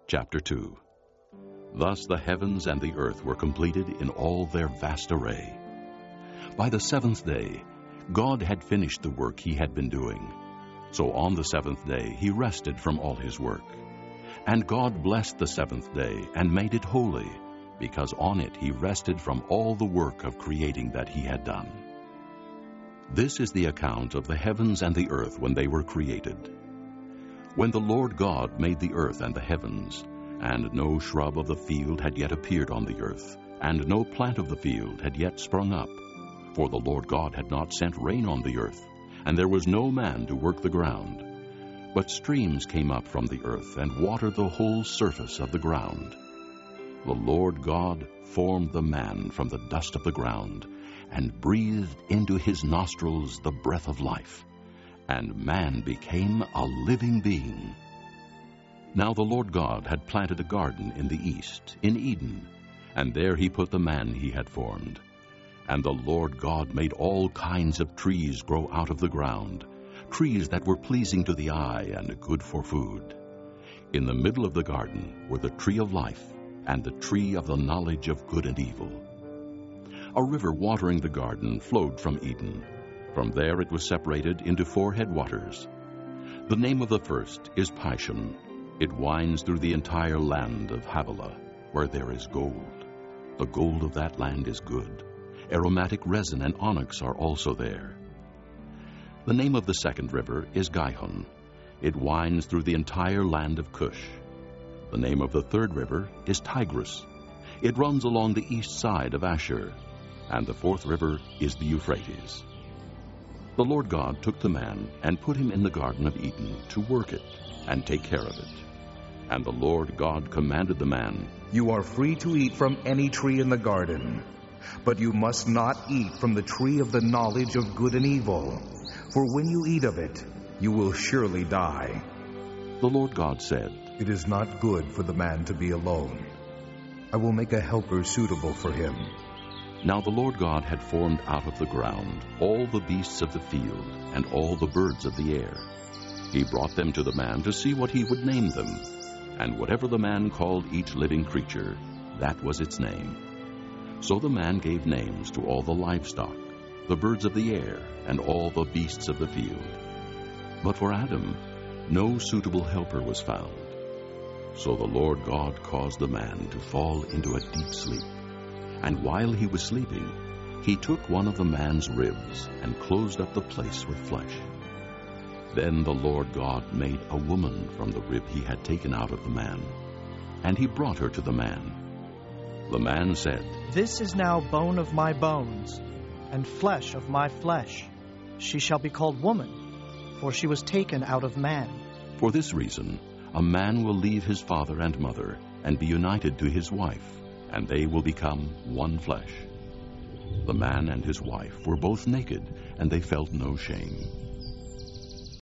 Chapter 2. Thus the heavens and the earth were completed in all their vast array. By the seventh day, God had finished the work he had been doing. So on the seventh day he rested from all his work. And God blessed the seventh day and made it holy, because on it he rested from all the work of creating that he had done. This is the account of the heavens and the earth when they were created. When the Lord God made the earth and the heavens, and no shrub of the field had yet appeared on the earth, and no plant of the field had yet sprung up, for the Lord God had not sent rain on the earth, and there was no man to work the ground. But streams came up from the earth and watered the whole surface of the ground. The Lord God formed the man from the dust of the ground, and breathed into his nostrils the breath of life, and man became a living being. Now the Lord God had planted a garden in the east, in Eden, and there he put the man he had formed. And the Lord God made all kinds of trees grow out of the ground, trees that were pleasing to the eye and good for food. In the middle of the garden were the tree of life and the tree of the knowledge of good and evil. A river watering the garden flowed from Eden. From there it was separated into 4 headwaters. The name of the first is Pishon. It winds through the entire land of Havilah, where there is gold. The gold of that land is good. Aromatic resin and onyx are also there. The name of the second river is Gihon. It winds through the entire land of Cush. The name of the third river is Tigris. It runs along the east side of Ashur. And the fourth river is the Euphrates. The Lord God took the man and put him in the Garden of Eden to work it and take care of it. And the Lord God commanded the man, "You are free to eat from any tree in the garden, but you must not eat from the tree of the knowledge of good and evil, for when you eat of it, you will surely die." The Lord God said, "It is not good for the man to be alone. I will make a helper suitable for him." Now the Lord God had formed out of the ground all the beasts of the field and all the birds of the air. He brought them to the man to see what he would name them. And whatever the man called each living creature, that was its name. So the man gave names to all the livestock, the birds of the air, and all the beasts of the field. But for Adam, no suitable helper was found. So the Lord God caused the man to fall into a deep sleep. And while he was sleeping, he took one of the man's ribs and closed up the place with flesh. Then the Lord God made a woman from the rib he had taken out of the man, and he brought her to the man. The man said, "This is now bone of my bones, and flesh of my flesh. She shall be called woman, for she was taken out of man." For this reason, a man will leave his father and mother, and be united to his wife, and they will become one flesh. The man and his wife were both naked, and they felt no shame.